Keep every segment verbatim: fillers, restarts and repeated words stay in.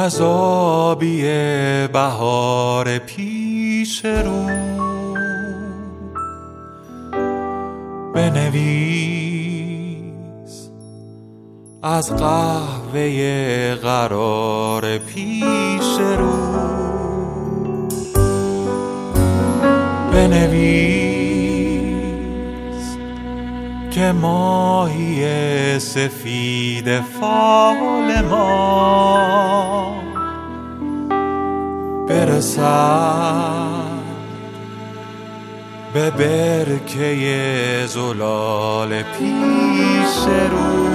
گذابی بهار پیش رو بنویس، از قهوه قرار پیش رو بنویس که ماهی سفید فال ما برسد به برکه زلال پیش رو.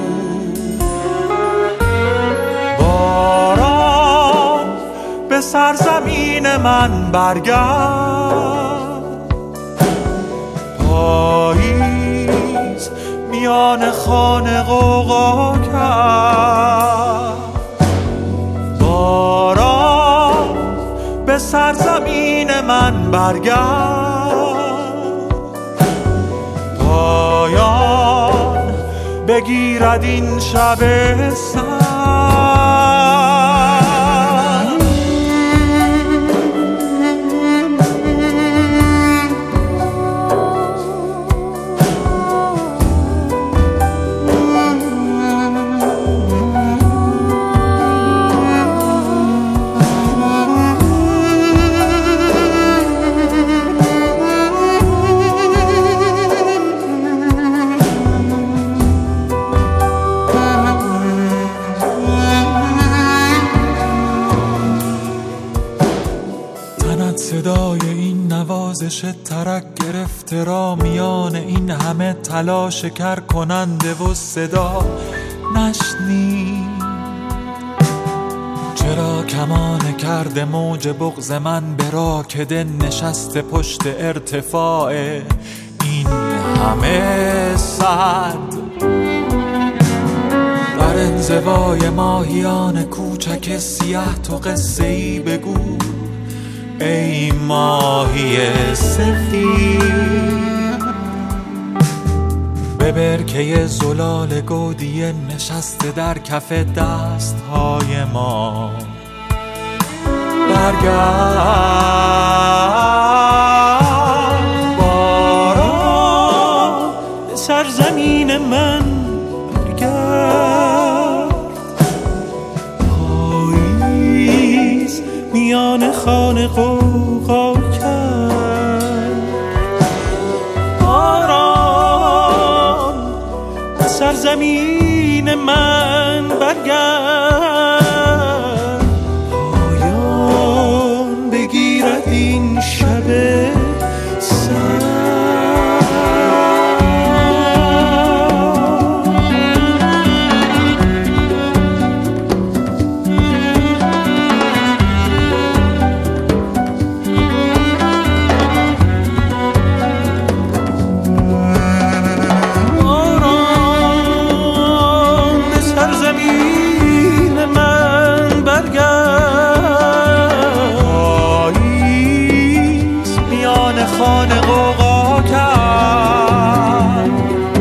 باران به سرزمین من برگرد، پاییز میان خانه غوغا کرد. باران به سرزمین من برگرد، پایان بگیرد این شب سرد. صدای این نوازش ترک گرفته را میان این همه تلاش کر کننده و صدا نشنید. چرا کمان کرده موج بغض من به راکده نشسته پشت ارتفاع این همه صد؟ در انزوای ماهیان کوچک سیاه تو قصه ای بگو ای ماهی سفید، به برکه زلال گودیه نشسته در کف دستهای ما برگرد. باران به سرزمین من برگرد، پاییز میان خانه غوغا کرد. باران به سرزمین من برگرد، پایان بگیرد این شب سرد. خانه غوغا کرد،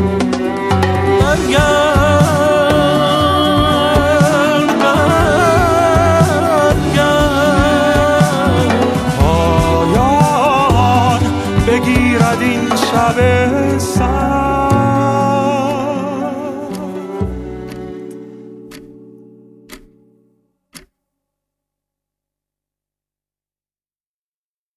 برگرد برگرد، پایان بگیرد این شب